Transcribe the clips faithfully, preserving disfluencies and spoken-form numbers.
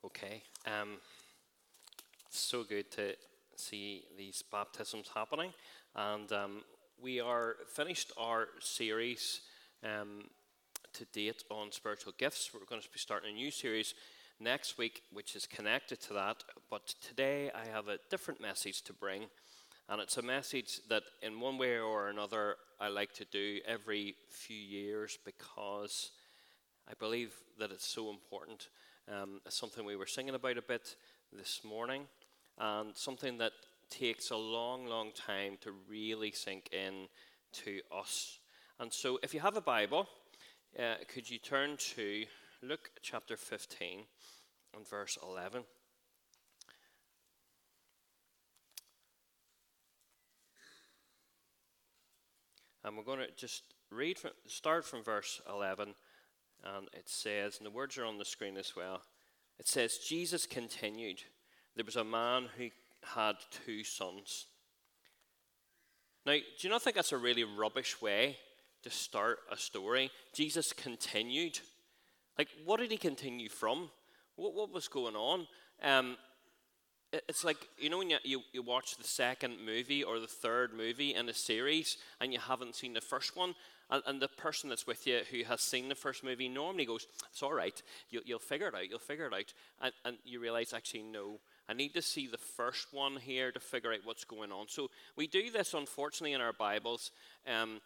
Okay, um, it's so good to see these baptisms happening, and um, we are finished our series um, to date on spiritual gifts. We're going to be starting a new series next week, which is connected to that. But today I have a different message to bring, and it's a message that, in one way or another, I like to do every few years because I believe that it's so important. Um, it's something we were singing about a bit this morning, and something that takes a long, long time to really sink in to us. And so, if you have a Bible, uh, could you turn to Luke chapter fifteen and verse eleven? And we're going to just read from, start from verse eleven. And it says, and the words are on the screen as well, it says, Jesus continued, there was a man who had two sons. Now, do you not think that's a really rubbish way to start a story? Jesus continued. Like, what did he continue from? What, what was going on? Um, it, it's like, you know, when you, you, you watch the second movie or the third movie in a series and you haven't seen the first one, And, and the person that's with you who has seen the first movie normally goes, it's all right, you'll, you'll figure it out, you'll figure it out. And, and you realize, actually, no, I need to see the first one here to figure out what's going on. So we do this, unfortunately, in our Bibles. Um,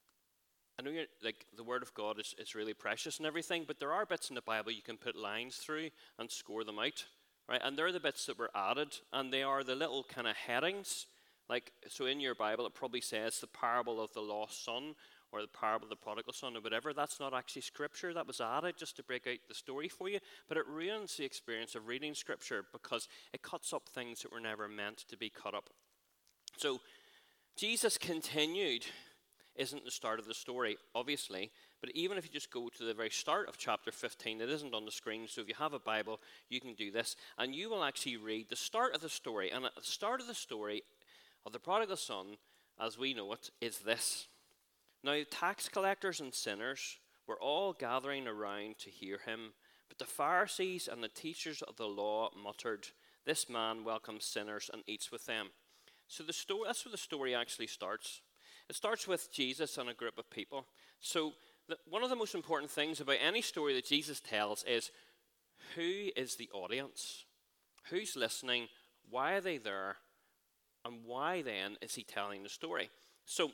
I know you're, like, the Word of God is, is really precious and everything, but there are bits in the Bible you can put lines through and score them out, right? And they're the bits that were added, and they are the little kind of headings. Like, so in your Bible, it probably says the parable of the lost son, or the parable of the prodigal son, or whatever. That's not actually scripture. That was added just to break out the story for you. But it ruins the experience of reading scripture because it cuts up things that were never meant to be cut up. So, Jesus continued isn't the start of the story, obviously. But even if you just go to the very start of chapter fifteen, it isn't on the screen. So if you have a Bible, you can do this. And you will actually read the start of the story. And at the start of the story of the prodigal son, as we know it, is this. Now, tax collectors and sinners were all gathering around to hear him, but the Pharisees and the teachers of the law muttered, "This man welcomes sinners and eats with them." So the story, that's where the story actually starts. It starts with Jesus and a group of people. So the, one of the most important things about any story that Jesus tells is, who is the audience? Who's listening? Why are they there? And why then is he telling the story? So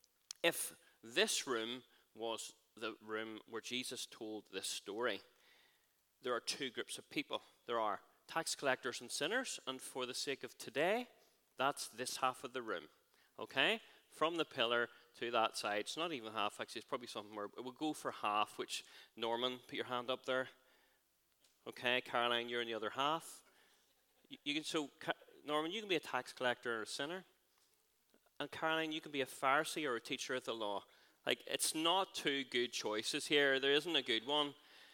if this room was the room where Jesus told this story, there are two groups of people. There are tax collectors and sinners, and for the sake of today, that's this half of the room, okay? From the pillar to that side. It's not even half, actually. It's probably something where we'll go for half, which, Norman, put your hand up there. Okay, Caroline, you're in the other half. You, you can, so, Norman, you can be a tax collector or a sinner. And Caroline, you can be a Pharisee or a teacher of the law. Like, it's not two good choices here. There isn't a good one.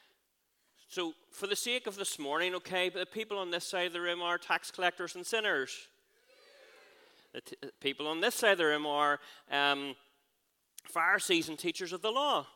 So, for the sake of this morning, okay, the people on this side of the room are tax collectors and sinners. The t- people on this side of the room are um, Pharisees and teachers of the law.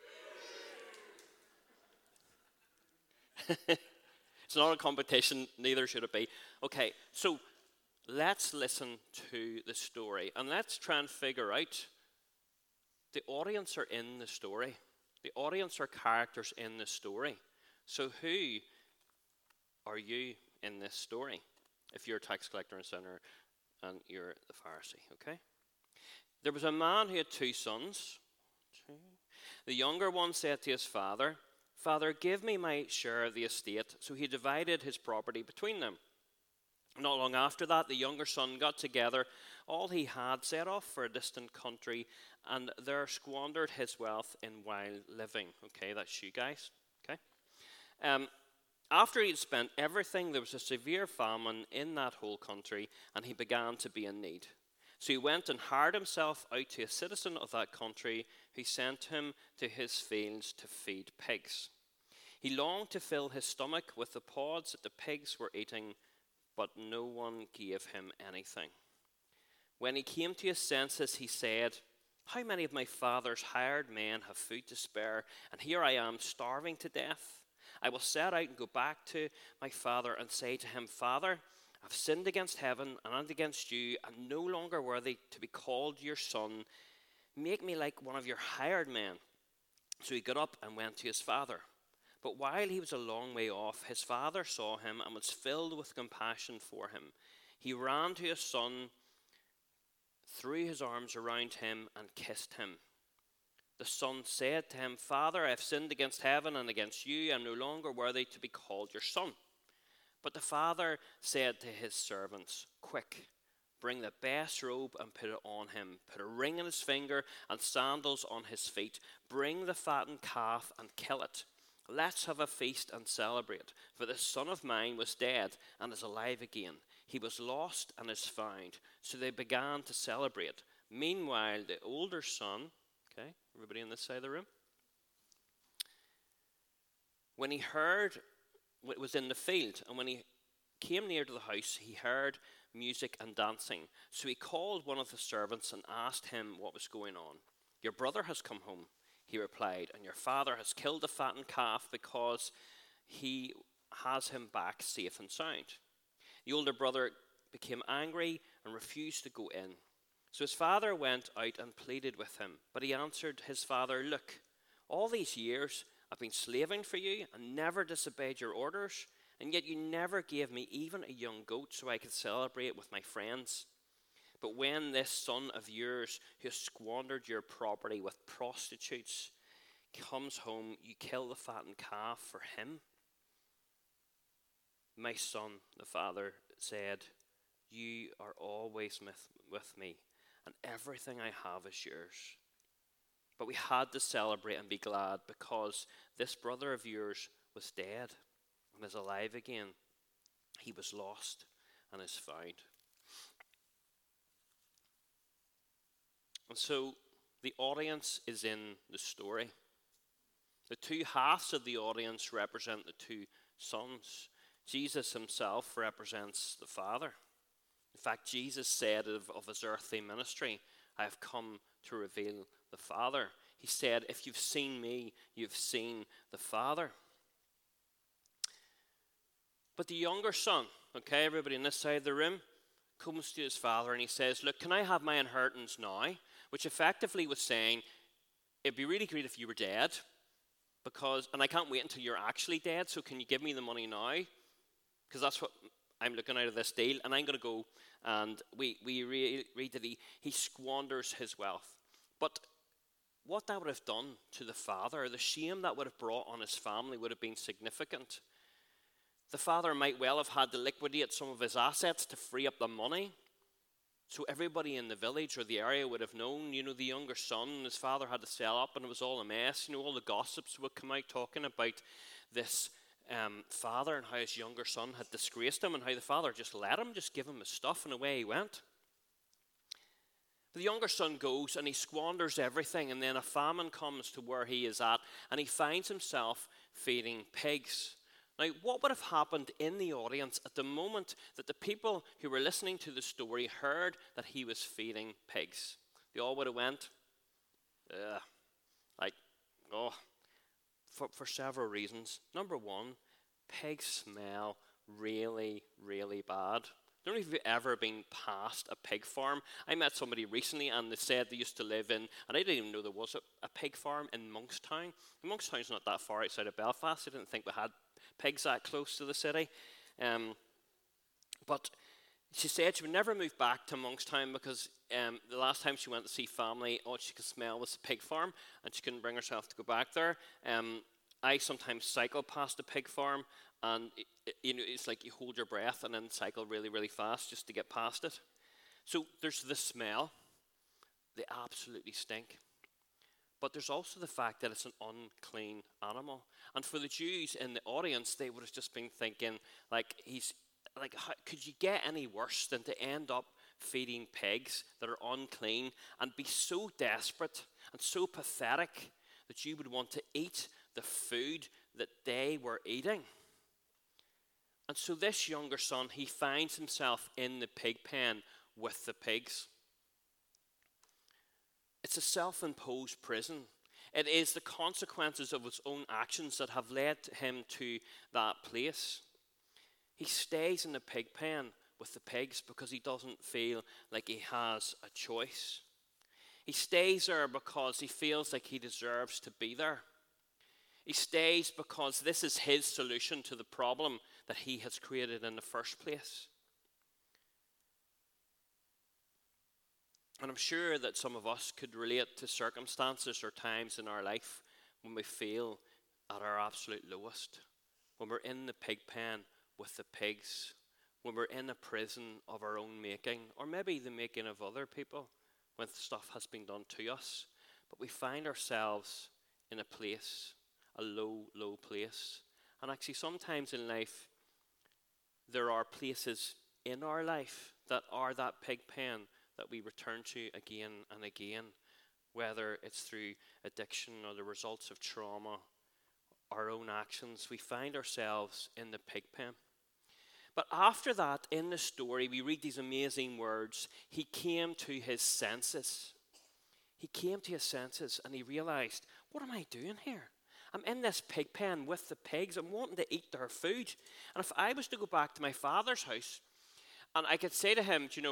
It's not a competition, neither should it be. Okay, so let's listen to the story and let's try and figure out, the audience are in the story. The audience are characters in the story. So who are you in this story? If you're a tax collector and sinner and you're the Pharisee, okay? There was a man who had two sons. The younger one said to his father, "Father, give me my share of the estate." So he divided his property between them. Not long after that, the younger son got together all he had, set off for a distant country, and there squandered his wealth in wild living. Okay, that's you guys. Okay. Um, after he had spent everything, there was a severe famine in that whole country, and he began to be in need. So he went and hired himself out to a citizen of that country, who sent him to his fields to feed pigs. He longed to fill his stomach with the pods that the pigs were eating, but no one gave him anything. When he came to his senses, he said, "How many of my father's hired men have food to spare, and here I am starving to death? I will set out and go back to my father and say to him, Father, I've sinned against heaven and against you, and no longer worthy to be called your son. Make me like one of your hired men. So he got up and went to his father. But while he was a long way off, his father saw him and was filled with compassion for him. He ran to his son, threw his arms around him, and kissed him. The son said to him, Father, I have sinned against heaven and against you. I am no longer worthy to be called your son. But the father said to his servants, Quick, bring the best robe and put it on him. Put a ring on his finger and sandals on his feet. Bring the fattened calf and kill it. Let's have a feast and celebrate. For this son of mine was dead and is alive again. He was lost and is found. So they began to celebrate. Meanwhile, the older son, okay, everybody on this side of the room, when he heard, it was in the field, and when he came near to the house, he heard music and dancing. So he called one of the servants and asked him what was going on. Your brother has come home, he replied, and your father has killed the fattened calf because he has him back safe and sound. The older brother became angry and refused to go in. So his father went out and pleaded with him. But he answered his father, Look, all these years I've been slaving for you and never disobeyed your orders, and yet you never gave me even a young goat so I could celebrate with my friends. But when this son of yours, who has squandered your property with prostitutes, comes home, you kill the fattened calf for him? My son, the father said, You are always with me, and everything I have is yours. But we had to celebrate and be glad because this brother of yours was dead and is alive again. He was lost and is found. And so the audience is in the story. The two halves of the audience represent the two sons. Jesus himself represents the Father. In fact, Jesus said of, of his earthly ministry, I have come to reveal the Father. He said, if you've seen me, you've seen the Father. But the younger son, okay, everybody on this side of the room, comes to his father and he says, look, can I have my inheritance now? Which effectively was saying, it'd be really great if you were dead, because, and I can't wait until you're actually dead, so can you give me the money now? Because that's what I'm looking out of this deal, and I'm going to go, and we, we re- read that he, he squanders his wealth. But what that would have done to the father, the shame that would have brought on his family would have been significant. The father might well have had to liquidate some of his assets to free up the money. So everybody in the village or the area would have known, you know, the younger son and his father had to sell up and it was all a mess. You know, all the gossips would come out talking about this um, father and how his younger son had disgraced him and how the father just let him, just give him his stuff, and away he went. But the younger son goes and he squanders everything, and then a famine comes to where he is at and he finds himself feeding pigs. Now, what would have happened in the audience at the moment that the people who were listening to the story heard that he was feeding pigs? They all would have went, Ugh. like, oh, for, for several reasons. Number one, pigs smell really, really bad. I don't know if you've ever been past a pig farm. I met somebody recently and they said they used to live in, and I didn't even know there was a, a pig farm in Monkstown. Monkstown's not that far outside of Belfast. I didn't think we had pigs that close to the city. Um, but she said she would never move back to Monkstown because um, the last time she went to see family, all she could smell was the pig farm, and she couldn't bring herself to go back there. Um, I sometimes cycle past a pig farm, and it, it, you know, it's like you hold your breath and then cycle really, really fast just to get past it. So there's the smell. They absolutely stink. But there's also the fact that it's an unclean animal. And for the Jews in the audience, they would have just been thinking, like, he's like, how, could you get any worse than to end up feeding pigs that are unclean and be so desperate and so pathetic that you would want to eat the food that they were eating? And so this younger son, he finds himself in the pig pen with the pigs. It's a self-imposed prison. It is the consequences of his own actions that have led him to that place. He stays in the pig pen with the pigs because he doesn't feel like he has a choice. He stays there because he feels like he deserves to be there. He stays because this is his solution to the problem that he has created in the first place. And I'm sure that some of us could relate to circumstances or times in our life when we feel at our absolute lowest, when we're in the pig pen with the pigs, when we're in a prison of our own making, or maybe the making of other people, when stuff has been done to us. But we find ourselves in a place, a low, low place. And actually sometimes in life, there are places in our life that are that pig pen that we return to again and again, whether it's through addiction or the results of trauma, our own actions. We find ourselves in the pig pen. But after that, in the story, we read these amazing words. He came to his senses. He came to his senses and he realized, what am I doing here? I'm in this pig pen with the pigs. I'm wanting to eat their food. And if I was to go back to my father's house, and I could say to him, you know,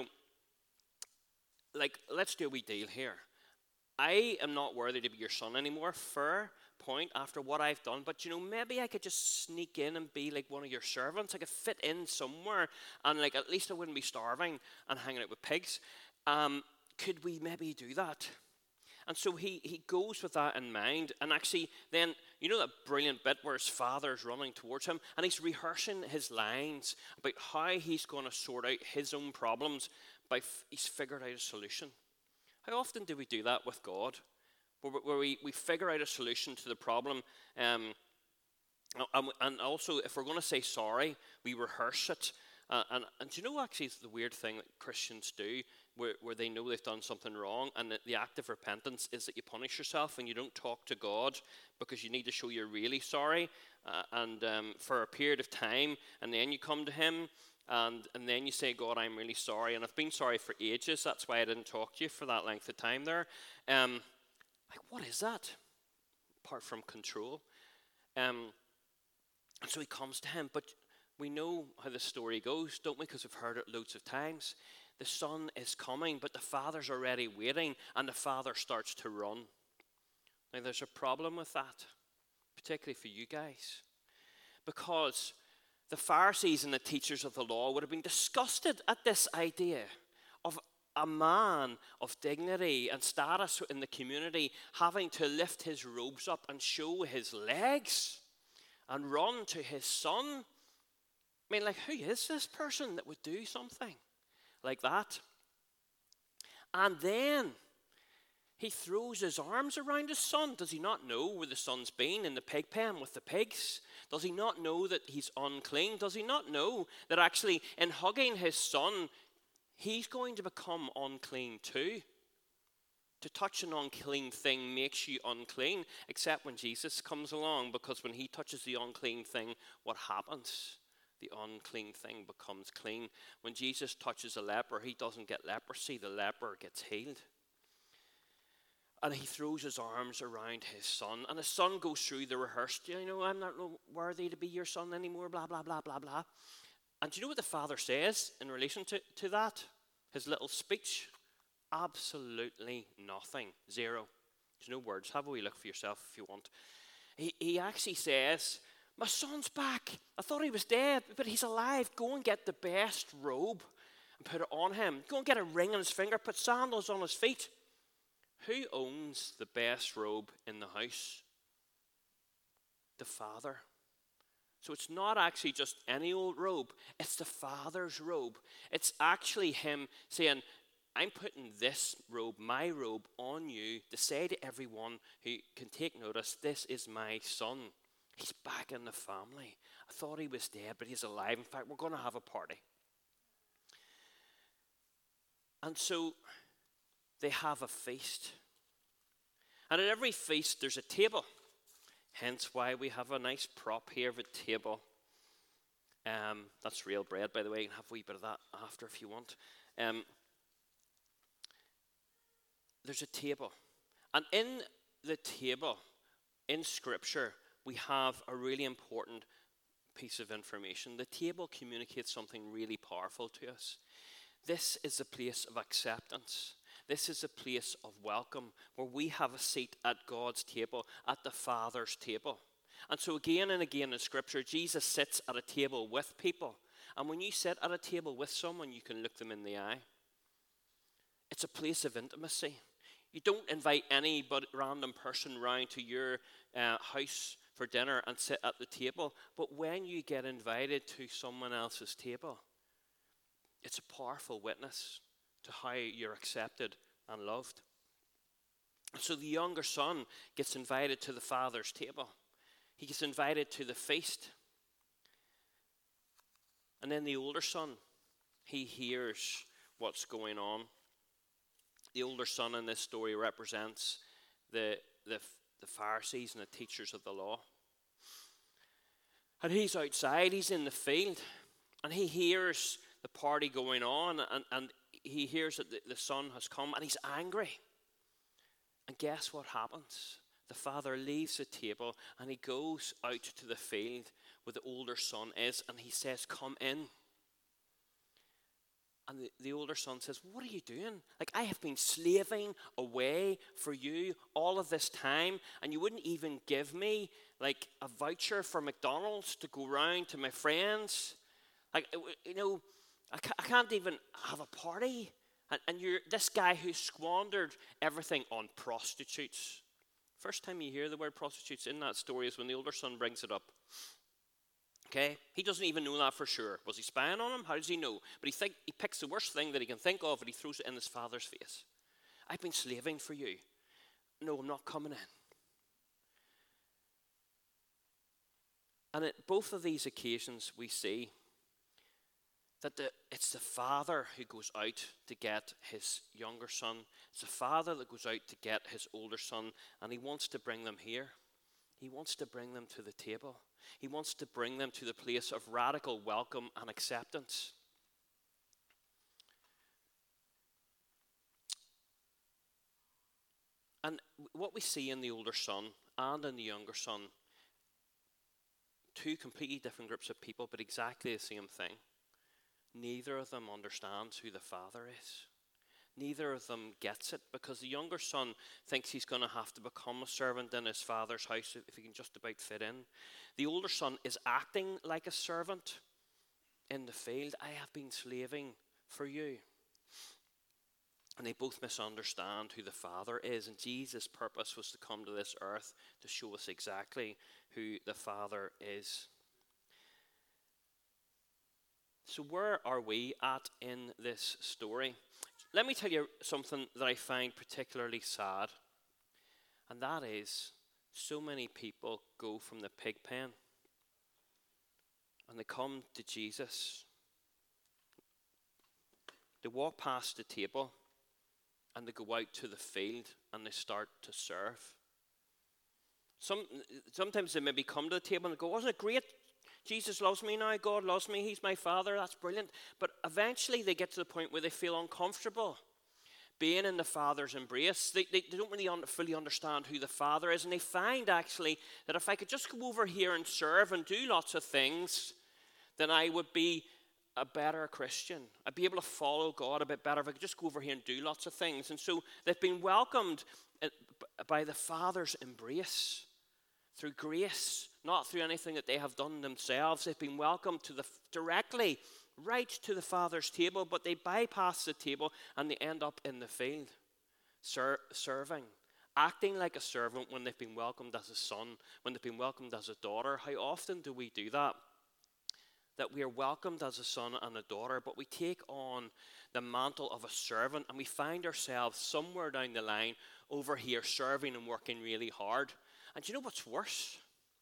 like, let's do a wee deal here. I am not worthy to be your son anymore. Fair point after what I've done. But, you know, maybe I could just sneak in and be like one of your servants. I could fit in somewhere. And, like, at least I wouldn't be starving and hanging out with pigs. Um, could we maybe do that? And so he, he goes with that in mind. And actually then, you know that brilliant bit where his father's running towards him. And he's rehearsing his lines about how he's going to sort out his own problems. By f- he's figured out a solution. How often do we do that with God? Where, where we, we figure out a solution to the problem. Um, and, and also, if we're going to say sorry, we rehearse it. Uh, and, and do you know actually it's the weird thing that Christians do, where, where they know they've done something wrong, and the, the act of repentance is that you punish yourself and you don't talk to God because you need to show you're really sorry, uh, and um, for a period of time, and then you come to him, and, and then you say, God, I'm really sorry, and I've been sorry for ages, that's why I didn't talk to you for that length of time there. Um, like, what is that? Apart from control. Um, and so he comes to him, but we know how the story goes, don't we? Because we've heard it loads of times. The son is coming, but the father's already waiting, and the father starts to run. Now, there's a problem with that, particularly for you guys, because the Pharisees and the teachers of the law would have been disgusted at this idea of a man of dignity and status in the community having to lift his robes up and show his legs and run to his son. I mean, like, who is this person that would do something like that? And then he throws his arms around his son. Does he not know where the son's been? In the pig pen with the pigs? Does he not know that he's unclean? Does he not know that actually in hugging his son, he's going to become unclean too? To touch an unclean thing makes you unclean, except when Jesus comes along, because when he touches the unclean thing, what happens? The unclean thing becomes clean. When Jesus touches a leper, he doesn't get leprosy, the leper gets healed. And he throws his arms around his son, and his son goes through the rehearsed, you know, I'm not worthy to be your son anymore, blah, blah, blah, blah, blah. And do you know what the father says in relation to, to that? His little speech? Absolutely nothing. Zero. There's no words. Have a wee look for yourself if you want. He, he actually says, my son's back. I thought he was dead, but he's alive. Go and get the best robe and put it on him. Go and get a ring on his finger, put sandals on his feet. Who owns the best robe in the house? The father. So it's not actually just any old robe. It's the father's robe. It's actually him saying, I'm putting this robe, my robe, on you to say to everyone who can take notice, this is my son. He's back in the family. I thought he was dead, but he's alive. In fact, we're going to have a party. And so they have a feast. And at every feast, there's a table. Hence why we have a nice prop here of a table. Um, that's real bread, by the way. You can have a wee bit of that after if you want. Um, there's a table. And in the table in Scripture, we have a really important piece of information. The table communicates something really powerful to us. This is a place of acceptance. This is a place of welcome where we have a seat at God's table, at the Father's table. And so again and again in Scripture, Jesus sits at a table with people. And when you sit at a table with someone, you can look them in the eye. It's a place of intimacy. You don't invite any but random person round to your uh, house for dinner and sit at the table. But when you get invited to someone else's table, it's a powerful witness to how you're accepted and loved. So the younger son gets invited to the father's table. He gets invited to the feast. And then the older son, he hears what's going on. The older son in this story represents the, the, the Pharisees and the teachers of the law. And he's outside, he's in the field, and he hears the party going on, and, and he hears that the, the son has come, and he's angry. And guess what happens? The father leaves the table, and he goes out to the field where the older son is, and he says, "Come in." And the, the older son says, "What are you doing? Like, I have been slaving away for you all of this time, and you wouldn't even give me like a voucher for McDonald's to go round to my friends. Like, you know, I can't, I can't even have a party. And, and you're this guy who squandered everything on prostitutes." First time you hear the word prostitutes in that story is when the older son brings it up. Okay, he doesn't even know that for sure. Was he spying on him? How does he know? But he think he picks the worst thing that he can think of and he throws it in his father's face. "I've been slaving for you. No, I'm not coming in." And at both of these occasions, we see that the, it's the father who goes out to get his younger son. It's the father that goes out to get his older son, and he wants to bring them here. He wants to bring them to the table. He wants to bring them to the place of radical welcome and acceptance. And what we see in the older son and in the younger son, two completely different groups of people, but exactly the same thing. Neither of them understands who the father is. Neither of them gets it, because the younger son thinks he's going to have to become a servant in his father's house if he can just about fit in. The older son is acting like a servant in the field. "I have been slaving for you." And they both misunderstand who the father is. And Jesus' purpose was to come to this earth to show us exactly who the father is. So where are we at in this story? Let me tell you something that I find particularly sad. And that is, so many people go from the pig pen and they come to Jesus. They walk past the table and they go out to the field and they start to serve. Some, sometimes they maybe come to the table and go, "Wasn't it great? Jesus loves me now. God loves me. He's my father. That's brilliant." But eventually they get to the point where they feel uncomfortable being in the father's embrace. They, they, they don't really un- fully understand who the father is. And they find actually that if I could just go over here and serve and do lots of things, then I would be a better Christian. I'd be able to follow God a bit better if I could just go over here and do lots of things. And so they've been welcomed by the Father's embrace through grace, not through anything that they have done themselves. They've been welcomed to the directly right to the Father's table, but they bypass the table and they end up in the field ser- serving, acting like a servant when they've been welcomed as a son, when they've been welcomed as a daughter. How often do we do that? That we are welcomed as a son and a daughter, but we take on the mantle of a servant and we find ourselves somewhere down the line over here serving and working really hard. And do you know what's worse?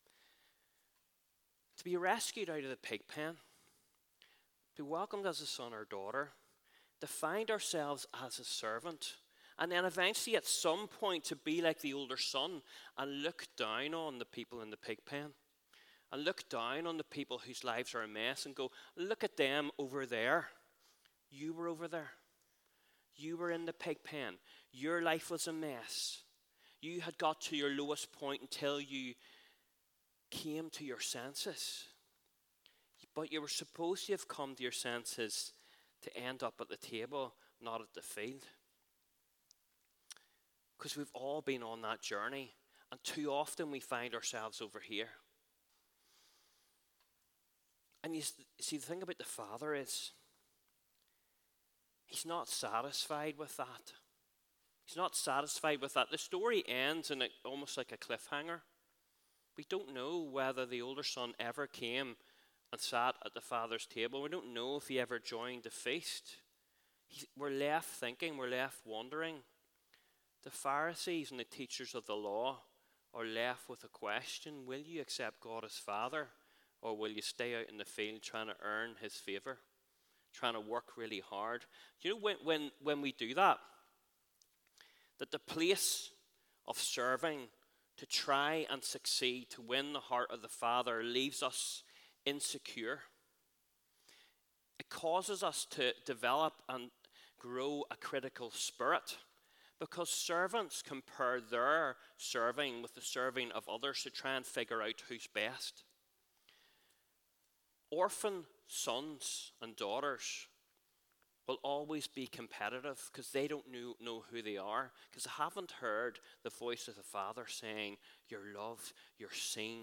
To be rescued out of the pig pen, to be welcomed as a son or daughter, to find ourselves as a servant, and then eventually at some point to be like the older son and look down on the people in the pig pen. And look down on the people whose lives are a mess and go, "Look at them over there. You were over there. You were in the pig pen. Your life was a mess. You had got to your lowest point until you came to your senses. But you were supposed to have come to your senses to end up at the table, not at the field. Because we've all been on that journey, and too often we find ourselves over here. And you see, the thing about the Father is, he's not satisfied with that. He's not satisfied with that. The story ends in a, almost like a cliffhanger. We don't know whether the older son ever came and sat at the Father's table. We don't know if he ever joined the feast. He, we're left thinking, we're left wondering. The Pharisees and the teachers of the law are left with a question: will you accept God as Father, or will you stay out in the field trying to earn his favor, trying to work really hard? You know, when, when, when we do that, that the place of serving to try and succeed, to win the heart of the Father, leaves us insecure. It causes us to develop and grow a critical spirit, because servants compare their serving with the serving of others to try and figure out who's best. Orphan sons and daughters will always be competitive because they don't know, know who they are, because they haven't heard the voice of the Father saying, "You're loved, you're seen.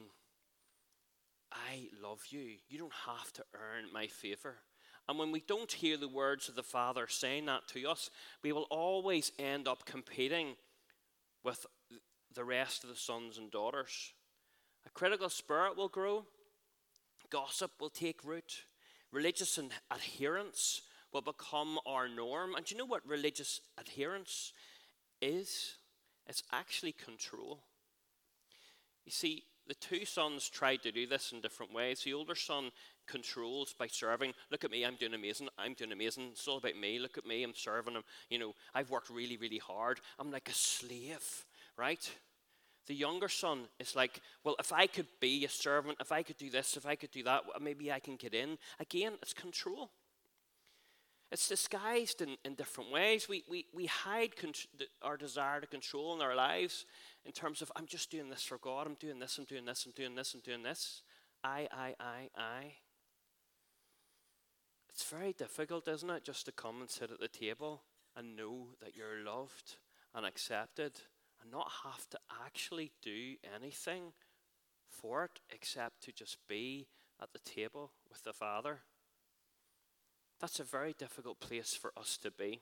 I love you. You don't have to earn my favor." And when we don't hear the words of the Father saying that to us, we will always end up competing with the rest of the sons and daughters. A critical spirit will grow. Gossip will take root. Religious adherence will become our norm. And do you know what religious adherence is? It's actually control. You see, the two sons tried to do this in different ways. The older son controls by serving. Look at me, I'm doing amazing. I'm doing amazing. It's all about me. Look at me, I'm serving him. You know, I've worked really, really hard. I'm like a slave, right? The younger son is like, well, if I could be a servant, if I could do this, if I could do that, maybe I can get in. Again, it's control. It's disguised in, in different ways. We, we, we hide con- our desire to control in our lives in terms of, I'm just doing this for God, I'm doing this, I'm doing this, I'm doing this, I'm doing this. I, I, I, I. It's very difficult, isn't it, just to come and sit at the table and know that you're loved and accepted and not have to actually do anything for it except to just be at the table with the Father. That's a very difficult place for us to be.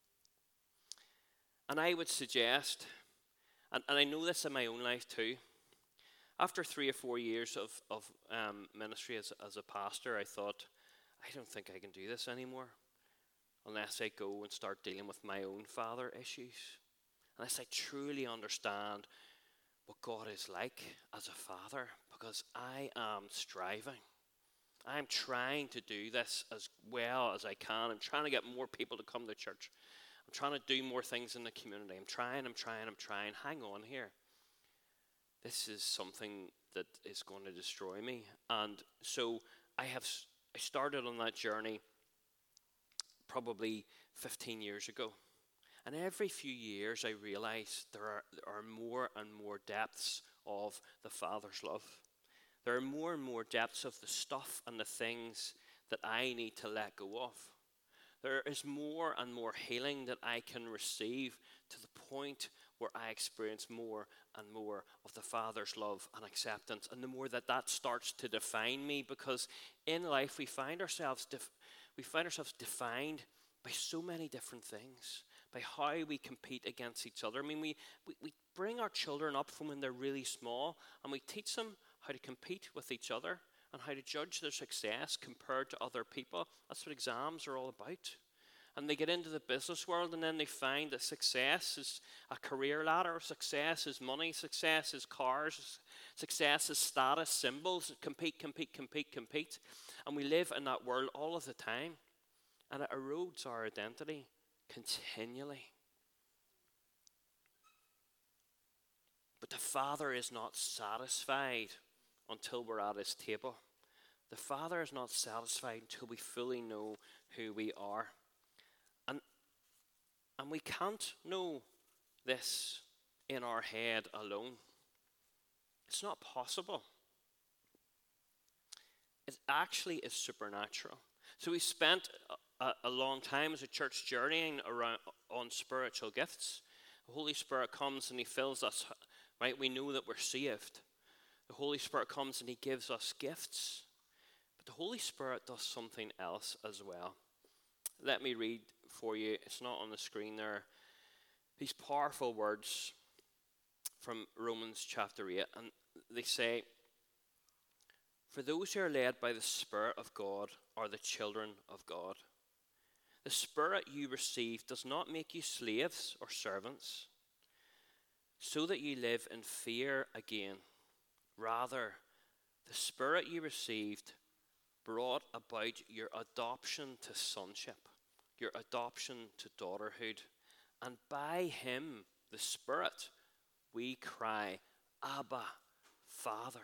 And I would suggest, and, and I know this in my own life too, after three or four years of, of um, ministry as, as a pastor, I thought, I don't think I can do this anymore unless I go and start dealing with my own father issues. Unless I truly understand what God is like as a father, because I am striving. I'm trying to do this as well as I can. I'm trying to get more people to come to church. I'm trying to do more things in the community. I'm trying, I'm trying, I'm trying. Hang on here. This is something that is going to destroy me. And so I have I started on that journey probably fifteen years ago. And every few years I realize there are, there are more and more depths of the Father's love. There are more and more depths of the stuff and the things that I need to let go of. There is more and more healing that I can receive to the point where I experience more and more of the Father's love and acceptance. And the more that that starts to define me, because in life we find ourselves def- we find ourselves defined by so many different things, by how we compete against each other. I mean, we, we, we bring our children up from when they're really small, and we teach them how to compete with each other and how to judge their success compared to other people. That's what exams are all about. And they get into the business world, and then they find that success is a career ladder, success is money, success is cars, success is status symbols. Compete, compete, compete, compete. And we live in that world all of the time, and it erodes our identity continually. But the Father is not satisfied until we're at his table. The Father is not satisfied until we fully know who we are. And, and we can't know this in our head alone. It's not possible. It actually is supernatural. So we spent a, a long time as a church journeying around on spiritual gifts. The Holy Spirit comes and he fills us, right? We know that we're saved. The Holy Spirit comes and he gives us gifts. But the Holy Spirit does something else as well. Let me read for you. It's not on the screen there. These powerful words from Romans chapter eight. And they say, "For those who are led by the Spirit of God are the children of God. The Spirit you receive does not make you slaves or servants, so that you live in fear again. Rather, the Spirit you received brought about your adoption to sonship, your adoption to daughterhood. And by him, the Spirit, we cry, Abba, Father."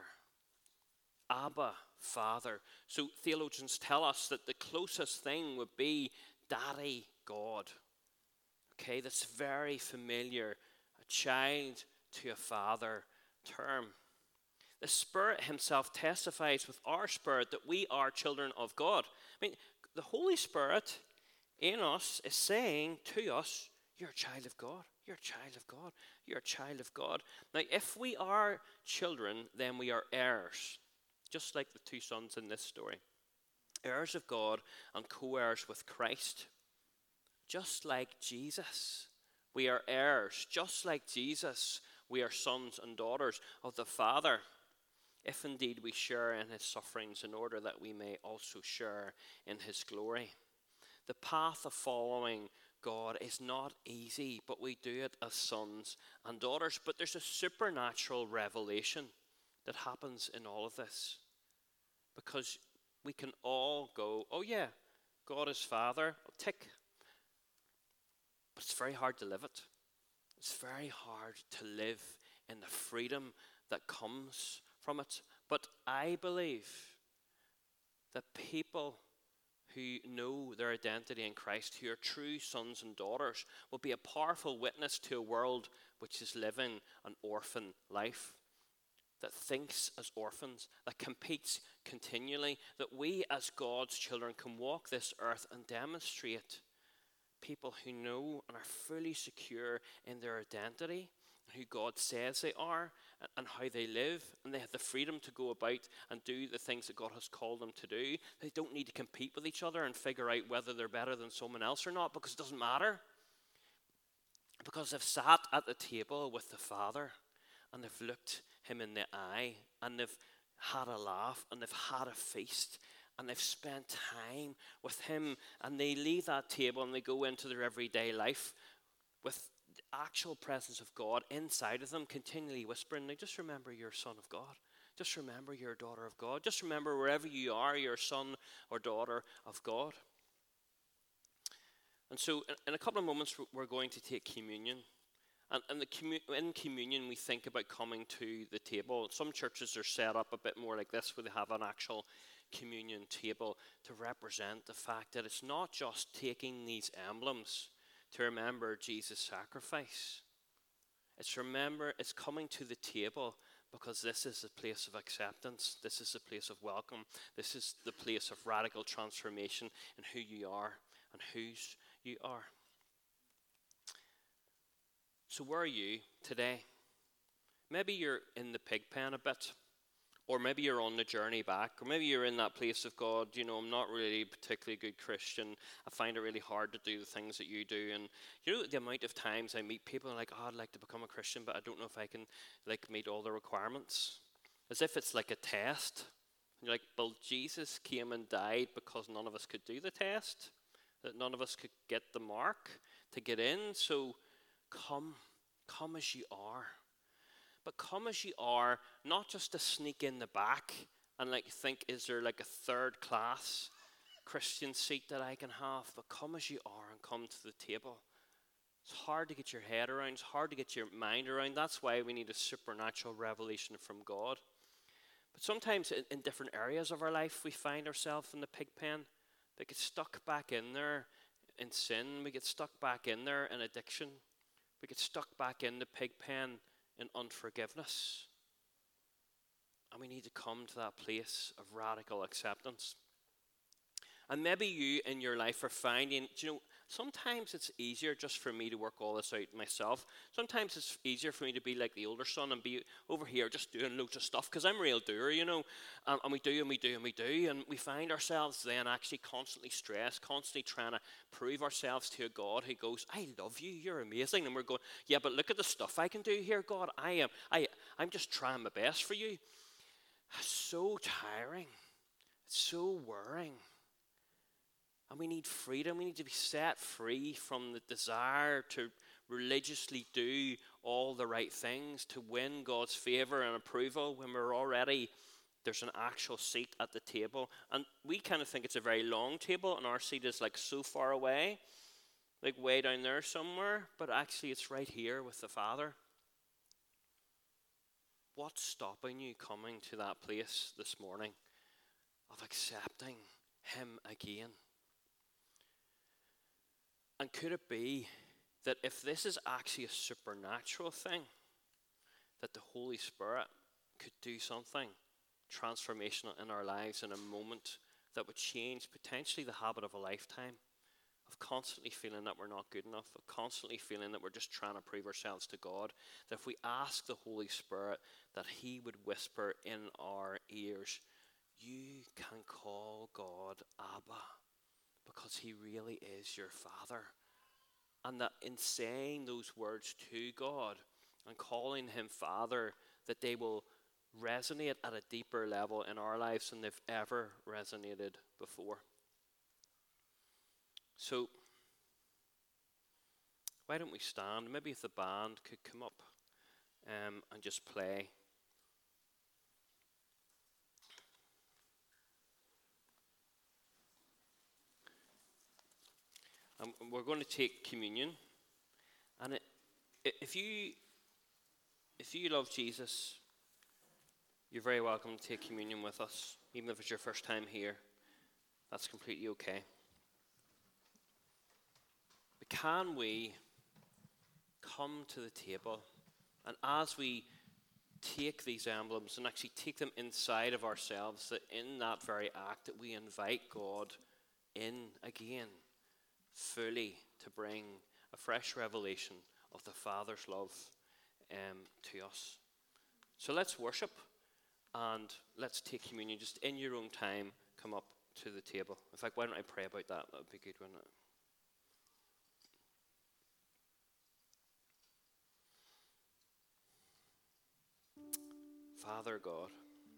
Abba, Father. So theologians tell us that the closest thing would be Daddy God. Okay, that's very familiar. A child to a father term. The Spirit himself testifies with our spirit that we are children of God. I mean, the Holy Spirit in us is saying to us, you're a child of God. You're a child of God. You're a child of God. Now, if we are children, then we are heirs. Just like the two sons in this story. Heirs of God and co-heirs with Christ. Just like Jesus. We are heirs. Just like Jesus, we are sons and daughters of the Father. If indeed we share in his sufferings in order that we may also share in his glory. The path of following God is not easy, but we do it as sons and daughters. But there's a supernatural revelation that happens in all of this. Because we can all go, oh yeah, God is Father, I'll tick. But it's very hard to live it. It's very hard to live in the freedom that comes from it. But I believe that people who know their identity in Christ, who are true sons and daughters, will be a powerful witness to a world which is living an orphan life. That thinks as orphans, that competes continually, that we as God's children can walk this earth and demonstrate people who know and are fully secure in their identity, who God says they are, and how they live, and they have the freedom to go about and do the things that God has called them to do. They don't need to compete with each other and figure out whether they're better than someone else or not, because it doesn't matter. Because they've sat at the table with the Father, and they've looked him in the eye, and they've had a laugh, and they've had a feast, and they've spent time with him, and they leave that table and they go into their everyday life with the actual presence of God inside of them, continually whispering, now just remember you're a son of God. Just remember you're a daughter of God. Just remember wherever you are, you're a son or daughter of God. And so in a couple of moments we're going to take communion. And, and the commu- in communion, we think about coming to the table. Some churches are set up a bit more like this, where they have an actual communion table to represent the fact that it's not just taking these emblems to remember Jesus' sacrifice. It's remember, it's coming to the table because this is a place of acceptance. This is a place of welcome. This is the place of radical transformation in who you are and whose you are. So where are you today? Maybe you're in the pig pen a bit, or maybe you're on the journey back, or maybe you're in that place of God, you know, I'm not really a particularly good Christian. I find it really hard to do the things that you do. And you know the amount of times I meet people and like, oh, I'd like to become a Christian, but I don't know if I can like meet all the requirements. As if it's like a test. You're like, well, Jesus came and died because none of us could do the test, that none of us could get the mark to get in. So Come, come as you are. But come as you are, not just to sneak in the back and like think, is there like a third class Christian seat that I can have? But come as you are and come to the table. It's hard to get your head around. It's hard to get your mind around. That's why we need a supernatural revelation from God. But sometimes in, in different areas of our life, we find ourselves in the pig pen. We get stuck back in there in sin. We get stuck back in there in addiction. We get stuck back in the pig pen in unforgiveness. And we need to come to that place of radical acceptance. And maybe you in your life are finding, do you know, sometimes it's easier just for me to work all this out myself. Sometimes it's easier for me to be like the older son and be over here just doing loads of stuff because I'm a real doer, you know. Um, and we do and we do and we do. And we find ourselves then actually constantly stressed, constantly trying to prove ourselves to a God who goes, I love you, you're amazing. And we're going, yeah, but look at the stuff I can do here, God. I am, I, I'm just trying my best for you. It's so tiring. It's so wearing. And we need freedom. We need to be set free from the desire to religiously do all the right things, to win God's favor and approval when we're already, there's an actual seat at the table. And we kind of think it's a very long table, and our seat is like so far away, like way down there somewhere, but actually it's right here with the Father. What's stopping you coming to that place this morning of accepting Him again? And could it be that if this is actually a supernatural thing, that the Holy Spirit could do something transformational in our lives in a moment that would change potentially the habit of a lifetime of constantly feeling that we're not good enough, of constantly feeling that we're just trying to prove ourselves to God, that if we ask the Holy Spirit that He would whisper in our ears, you can call God Abba, because He really is your Father. And that in saying those words to God and calling Him Father, that they will resonate at a deeper level in our lives than they've ever resonated before. So, why don't we stand? Maybe if the band could come up um, and just play. Um, we're going to take communion, and it, if you if you love Jesus, you're very welcome to take communion with us, even if it's your first time here. That's completely okay. But can we come to the table, and as we take these emblems and actually take them inside of ourselves, that in that very act that we invite God in again, fully, to bring a fresh revelation of the Father's love um, to us. So let's worship and let's take communion. Just in your own time, come up to the table. In fact, why don't I pray about that? That would be good, wouldn't it? Father God,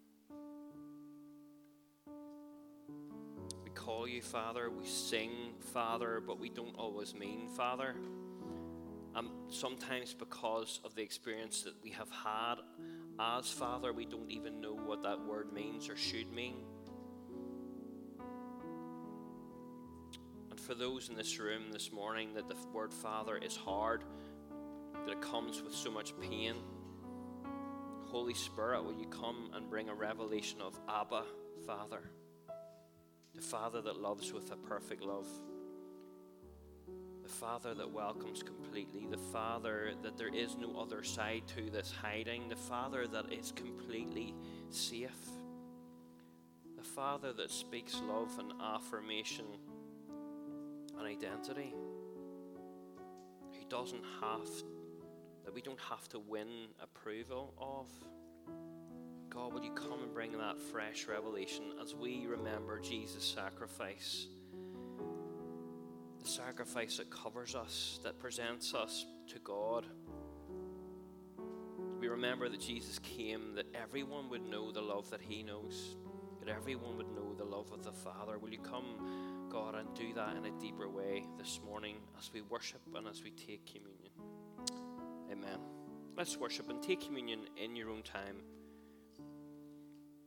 we call you Father, we sing Father, but we don't always mean Father. And sometimes because of the experience that we have had as Father, we don't even know what that word means or should mean. And for those in this room this morning that the word Father is hard, that it comes with so much pain, Holy Spirit, will you come and bring a revelation of Abba, Father, the Father that loves with a perfect love, the Father that welcomes completely, the Father that there is no other side to this hiding, the Father that is completely safe, the Father that speaks love and affirmation and identity, who doesn't have that we don't have to win approval of. God, will you come and bring that fresh revelation as we remember Jesus' sacrifice, the sacrifice that covers us, that presents us to God. We remember that Jesus came that everyone would know the love that He knows, that everyone would know the love of the Father. Will you come, God, and do that in a deeper way this morning as we worship and as we take communion? Amen. Let's worship and take communion in your own time.